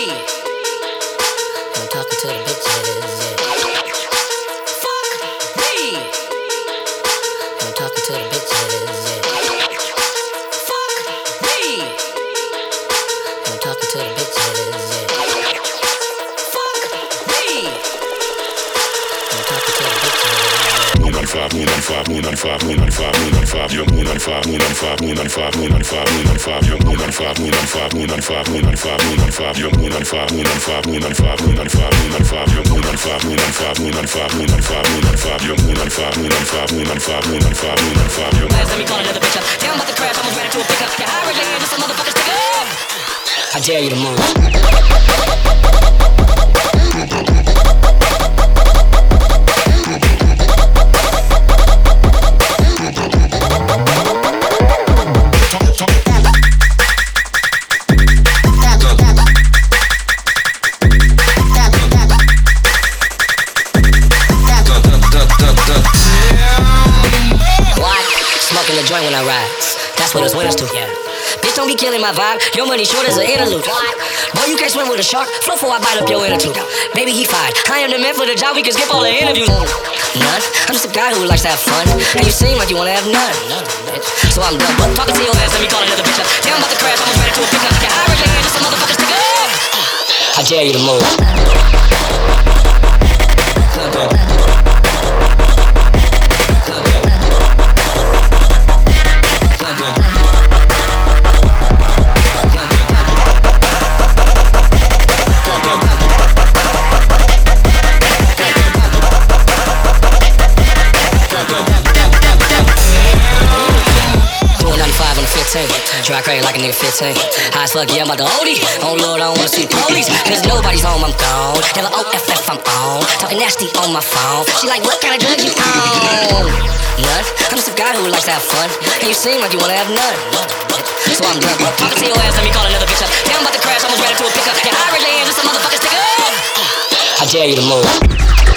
I'm talking to the bitches, yeah. Fuck me. I'm talking to the bitches, yeah. Fuck me. I'm talking to the bitches, yeah. Fuck me. I'm talking to the bitches, yeah. Moon on fire, moon on fire, moon on fire, moon on fire, moon on fire, young moon on fire, moon on fire, moon on fire, moon on fire, moon on fire, young moon on fire, moon on fire, moon on fire, moon on fire, moon on fire, young moon on fire, moon on fire, moon on fire, moon on fire, moon on fire, young moon on fire, moon on fire, moon on fire, moon on fire, moon on fire, young moon on fire, moon on fire, moon on fire, moon on fire, moon on fire, young. Let me call another bitch up. Damn, I'm about to crash, almost ran into a pickup. Yeah, I really am just a motherfucker stick up. I dare you to move. Smoking the joint when I ride. That's what us winners do. Yeah. Bitch, don't be killing my vibe. Your money short as an interlude. Boy, you can't swim with a shark. Flow before I bite up your inner tooth. Baby, he fine. I am the man for the job. We can skip all the interviews. None. I'm just a guy who likes to have fun. And you seem like you wanna have none. So I'm done. But talking to your ass, let me call another bitch up. Damn, I'm about to crash. Almost ran into a pickup. Yeah, I really am just a motherfucker stick up. I dare you to move. Try crazy like a nigga 15. High as fuck, yeah, I'm about to OD. Oh Lord, I don't wanna see police. Cause nobody's home, I'm gone. Never OFF, I'm on. Talking nasty on my phone. She like, what kind of drugs you on? None. I'm just a guy who likes to have fun. And you seem like you wanna have none. So I'm done. Talking to your ass, let me call another bitch up. Damn, I'm about to crash, almost ran into a pickup. Yeah, I really am just a motherfucker stick up. I dare you to move.